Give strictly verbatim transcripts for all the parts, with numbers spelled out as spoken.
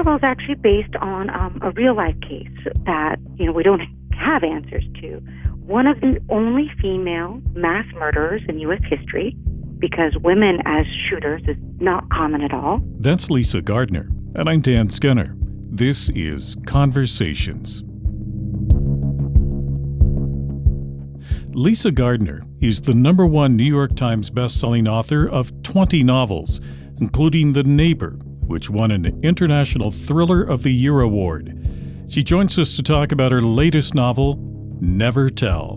novel is actually based on um, a real-life case that, you know, we don't have answers to. One of the only female mass murderers in U S history, because women as shooters is not common at all. That's Lisa Gardner, and I'm Dan Skinner. This is Conversations. Lisa Gardner is the number one New York Times bestselling author of twenty novels, including The Neighbor, which won an International Thriller of the Year award. She joins us to talk about her latest novel, Never Tell.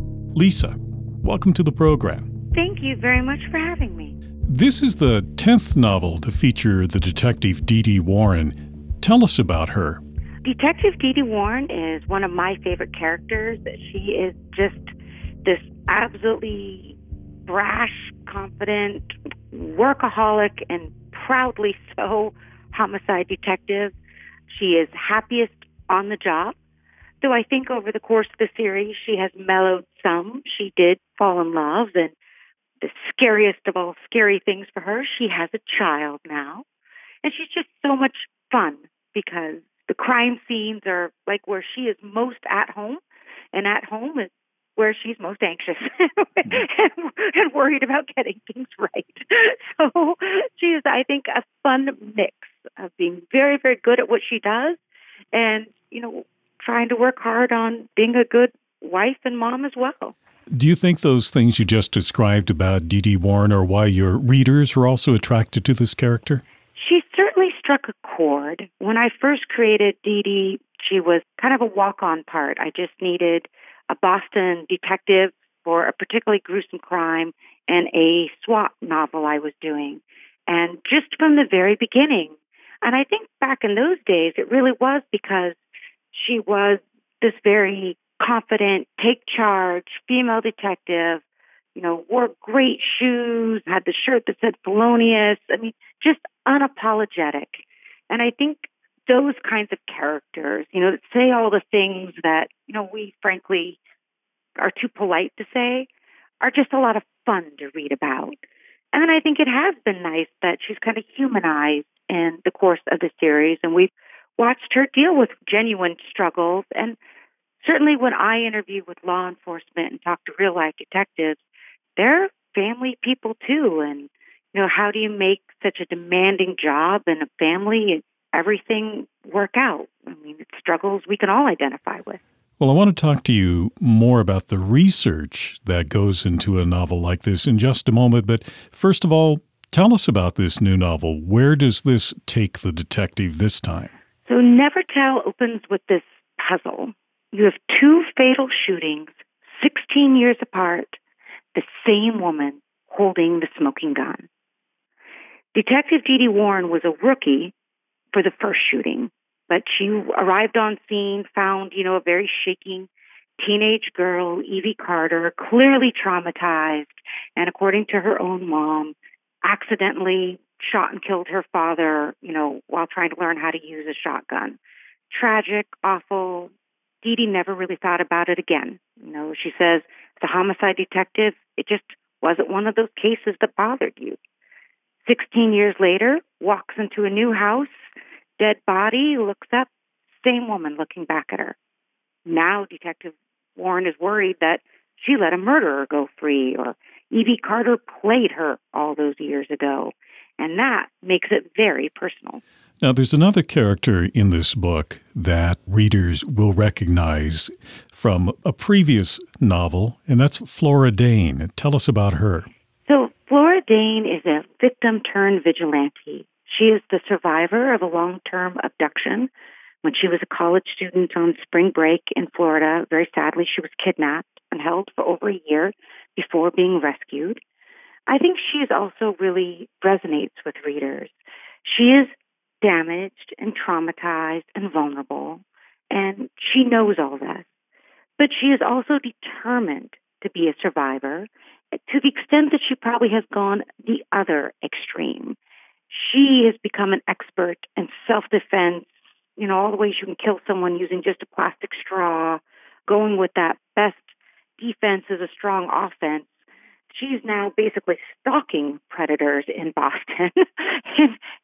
Lisa, welcome to the program. Thank you very much for having me. This is the tenth novel to feature the detective Dee Dee Warren. Tell us about her. Detective Dee Dee Warren is one of my favorite characters. She is just this absolutely brash, confident, workaholic, and proudly so homicide detective. She is happiest on the job, though I think over the course of the series she has mellowed some. She did fall in love, and the scariest of all scary things for her, she has a child now. And she's just so much fun because the crime scenes are like where she is most at home, and at home is where she's most anxious and, and worried about getting things right. So she is, I think, a fun mix of being very, very good at what she does and, you know, trying to work hard on being a good wife and mom as well. Do you think those things you just described about Dee Dee Warren are why your readers are also attracted to this character? She certainly struck a chord. When I first created Dee Dee, she was kind of a walk-on part. I just needed a Boston detective for a particularly gruesome crime and a SWAT novel I was doing. And just from the very beginning, and I think back in those days, it really was because she was this very confident, take charge, female detective, you know, wore great shoes, had the shirt that said Felonious. I mean, just unapologetic. And I think those kinds of characters, you know, that say all the things that, you know, we frankly are too polite to say, are just a lot of fun to read about. And then I think it has been nice that she's kind of humanized in the course of the series, and we've watched her deal with genuine struggles. And certainly when I interview with law enforcement and talk to real-life detectives, they're family people too. And, you know, how do you make such a demanding job and a family and everything work out? I mean, it's struggles we can all identify with. Well, I want to talk to you more about the research that goes into a novel like this in just a moment. But first of all, tell us about this new novel. Where does this take the detective this time? So Never Tell opens with this puzzle. You have two fatal shootings, sixteen years apart, the same woman holding the smoking gun. Detective Dee Dee Warren was a rookie for the first shooting, but she arrived on scene, found, you know, a very shaking teenage girl, Evie Carter, clearly traumatized, and according to her own mom, accidentally shot and killed her father, you know, while trying to learn how to use a shotgun. Tragic, awful. Dee Dee never really thought about it again. You know, she says, as a homicide detective, it just wasn't one of those cases that bothered you. Sixteen years later, walks into a new house, dead body, looks up, same woman looking back at her. Now Detective Warren is worried that she let a murderer go free, or Evie Carter played her all those years ago. And that makes it very personal. Now, there's another character in this book that readers will recognize from a previous novel, and that's Flora Dane. Tell us about her. So Flora Dane is a victim-turned-vigilante. She is the survivor of a long-term abduction. When she was a college student on spring break in Florida, very sadly, she was kidnapped and held for over a year before being rescued. I think she is also really resonates with readers. She is damaged and traumatized and vulnerable, and she knows all this. But she is also determined to be a survivor to the extent that she probably has gone the other extreme. She has become an expert in self-defense, you know, all the ways you can kill someone using just a plastic straw, going with that best defense is a strong offense. She's now basically stalking predators in Boston. and, and, you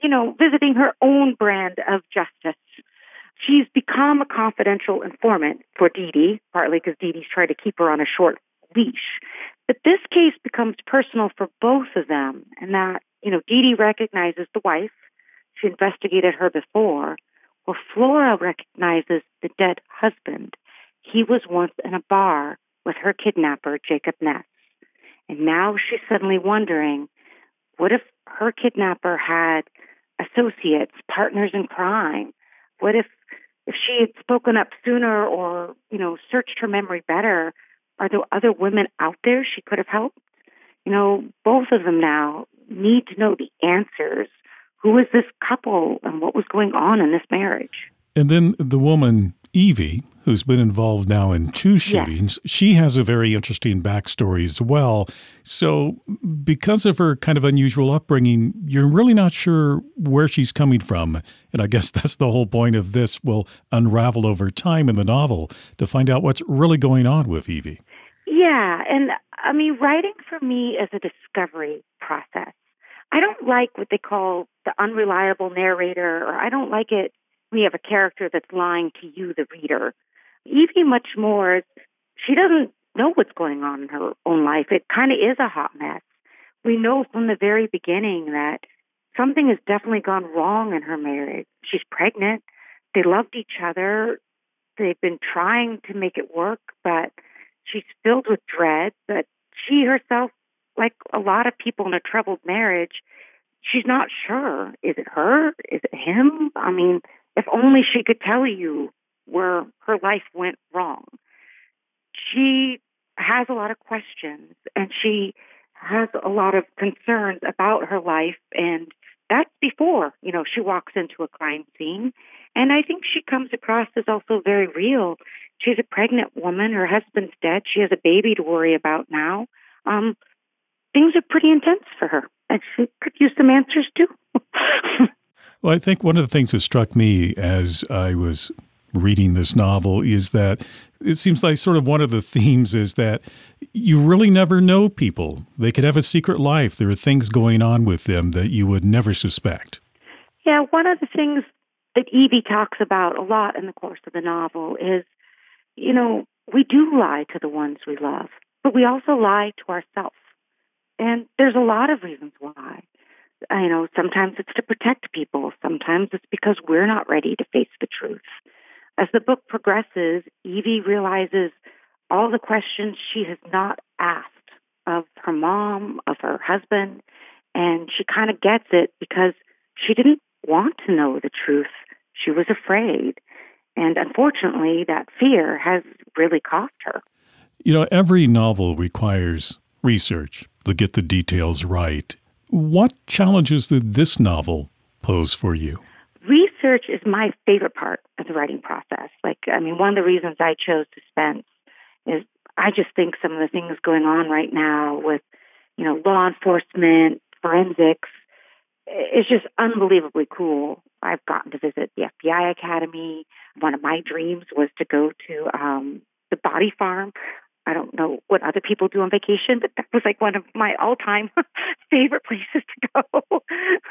you know, visiting her own brand of justice. She's become a confidential informant for Dee Dee, partly because Dee Dee's trying to keep her on a short leash. But this case becomes personal for both of them, and that, you know, Dee Dee recognizes the wife. She investigated her before. Well, Flora recognizes the dead husband. He was once in a bar with her kidnapper, Jacob Ness. And now she's suddenly wondering, what if her kidnapper had associates, partners in crime? What if if she had spoken up sooner or, you know, searched her memory better? Are there other women out there she could have helped? You know, both of them now need to know the answers. Who is this couple and what was going on in this marriage? And then the woman, Evie, who's been involved now in two shootings, yes. She has a very interesting backstory as well. So because of her kind of unusual upbringing, you're really not sure where she's coming from. And I guess that's the whole point of this will unravel over time in the novel to find out what's really going on with Evie. Yeah. And I mean, writing for me is a discovery process. I don't like what they call the unreliable narrator, or I don't like it when you have a character that's lying to you, the reader. Evie, much more, she doesn't know what's going on in her own life. It kind of is a hot mess. We know from the very beginning that something has definitely gone wrong in her marriage. She's pregnant. They loved each other. They've been trying to make it work, but she's filled with dread. But she herself, like a lot of people in a troubled marriage, she's not sure. Is it her? Is it him? I mean, if only she could tell you where her life went wrong. She has a lot of questions, and she has a lot of concerns about her life, and that's before, you know, she walks into a crime scene. And I think she comes across as also very real. She's a pregnant woman. Her husband's dead. She has a baby to worry about now. Um, things are pretty intense for her, and she could use some answers too. Well, I think one of the things that struck me as I was reading this novel is that it seems like sort of one of the themes is that you really never know people. They could have a secret life. There are things going on with them that you would never suspect. Yeah, one of the things that Evie talks about a lot in the course of the novel is, you know, we do lie to the ones we love, but we also lie to ourselves. And there's a lot of reasons why. You know, sometimes it's to protect people. Sometimes it's because we're not ready to face the truth. As the book progresses, Evie realizes all the questions she has not asked of her mom, of her husband, and she kind of gets it because she didn't want to know the truth. She was afraid. And unfortunately, that fear has really cost her. You know, every novel requires research to get the details right. What challenges did this novel pose for you? Research is my favorite part of the writing process. Like, I mean, one of the reasons I chose suspense is I just think some of the things going on right now with, you know, law enforcement, forensics, it's just unbelievably cool. I've gotten to visit the F B I Academy. One of my dreams was to go to um, the Body Farm. I don't know what other people do on vacation, but that was like one of my all-time favorite places to go.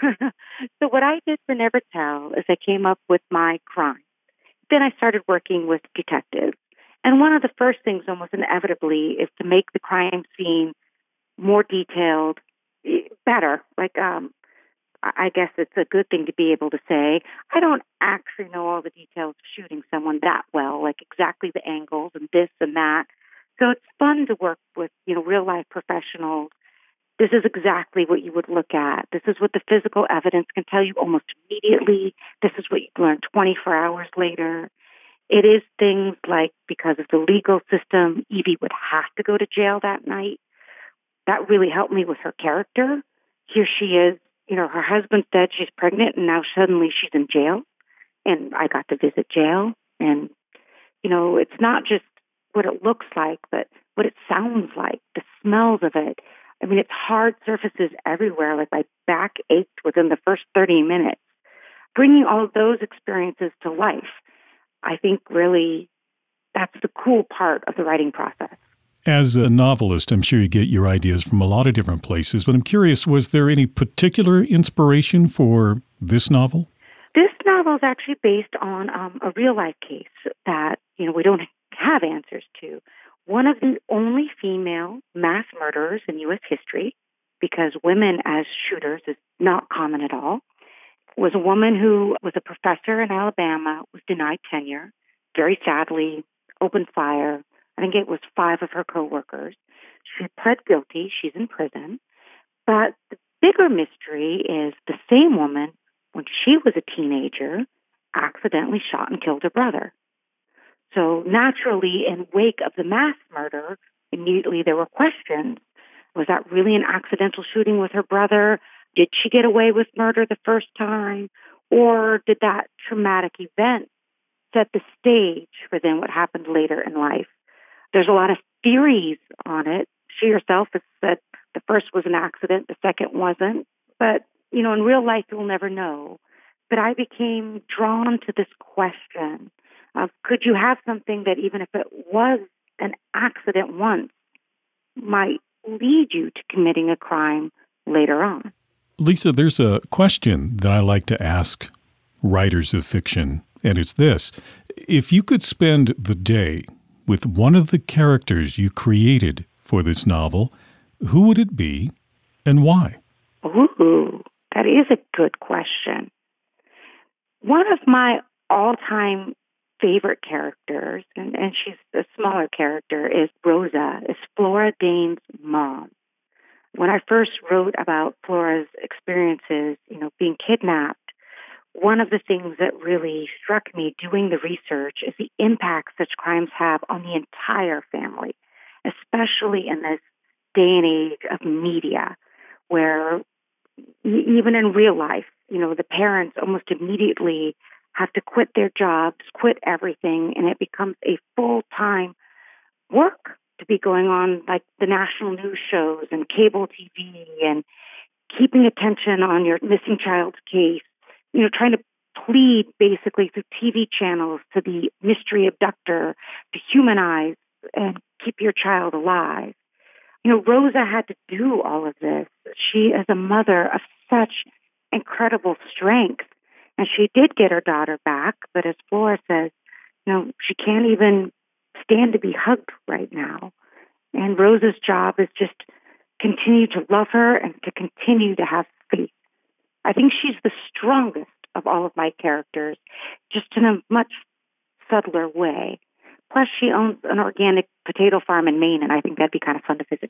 So what I did for Never Tell is I came up with my crime. Then I started working with detectives. And one of the first things almost inevitably is to make the crime scene more detailed, better. Like, um, I guess it's a good thing to be able to say, I don't actually know all the details of shooting someone that well, like exactly the angles and this and that. So it's fun to work with, you know, real life professionals. This is exactly what you would look at. This is what the physical evidence can tell you almost immediately. This is what you learn twenty-four hours later. It is things like, because of the legal system, Evie would have to go to jail that night. That really helped me with her character. Here she is, you know, her husband's dead, she's pregnant, and now suddenly she's in jail. And I got to visit jail. And, you know, it's not just what it looks like, but what it sounds like, the smells of it. I mean, it's hard surfaces everywhere. Like my back ached within the first thirty minutes. Bringing all of those experiences to life, I think really that's the cool part of the writing process. As a novelist, I'm sure you get your ideas from a lot of different places, but I'm curious, was there any particular inspiration for this novel? This novel is actually based on um, a real-life case that, you know, we don't have answers to. One of the only female mass murderers in U S history, because women as shooters is not common at all, was a woman who was a professor in Alabama, was denied tenure, very sadly, opened fire. I think it was five of her coworkers. She pled guilty. She's in prison. But the bigger mystery is the same woman, when she was a teenager, accidentally shot and killed her brother. So naturally, in wake of the mass murder, immediately there were questions. Was that really an accidental shooting with her brother? Did she get away with murder the first time? Or did that traumatic event set the stage for then what happened later in life? There's a lot of theories on it. She herself has said the first was an accident, the second wasn't. But, you know, in real life, you'll never know. But I became drawn to this question of, could you have something that, even if it was an accident once, might lead you to committing a crime later on? Lisa, there's a question that I like to ask writers of fiction, and it's this. If you could spend the day with one of the characters you created for this novel, who would it be and why? Ooh, that is a good question. One of my all-time favorite characters, and, and she's a smaller character, is Rosa, is Flora Dane's mom. When I first wrote about Flora's experiences, you know, being kidnapped, one of the things that really struck me doing the research is the impact such crimes have on the entire family, especially in this day and age of media, where even in real life, you know, the parents almost immediately have to quit their jobs, quit everything, and it becomes a full-time work to be going on like the national news shows and cable T V and keeping attention on your missing child's case, you know, trying to plead basically through T V channels to the mystery abductor to humanize and keep your child alive. You know, Rosa had to do all of this. She is a mother of such incredible strength. And she did get her daughter back, but as Flora says, you know, she can't even stand to be hugged right now. And Rosa's job is just continue to love her and to continue to have faith. I think she's the strongest of all of my characters, just in a much subtler way. Plus, she owns an organic potato farm in Maine, and I think that'd be kind of fun to visit.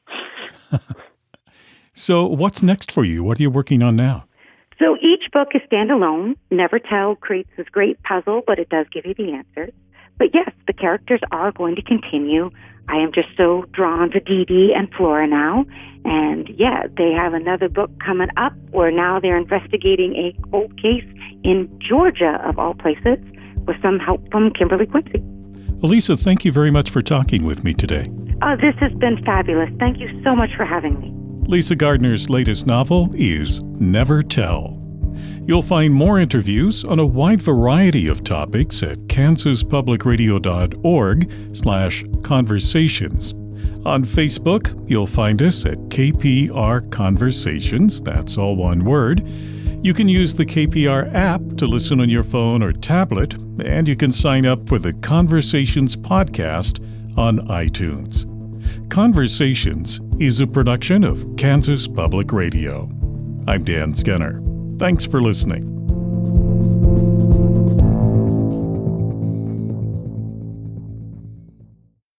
So what's next for you? What are you working on now? So each book is standalone. Never Tell creates this great puzzle, but it does give you the answers. But yes, the characters are going to continue. I am just so drawn to Dee Dee and Flora now. And yeah, they have another book coming up where now they're investigating a cold case in Georgia, of all places, with some help from Kimberly Quincy. Lisa, thank you very much for talking with me today. Oh, this has been fabulous. Thank you so much for having me. Lisa Gardner's latest novel is Never Tell. You'll find more interviews on a wide variety of topics at kansaspublicradio.org slash conversations. On Facebook, you'll find us at K P R Conversations, that's all one word. You can use the K P R app to listen on your phone or tablet, and you can sign up for the Conversations podcast on iTunes. Conversations is a production of Kansas Public Radio. I'm Dan Skinner. Thanks for listening.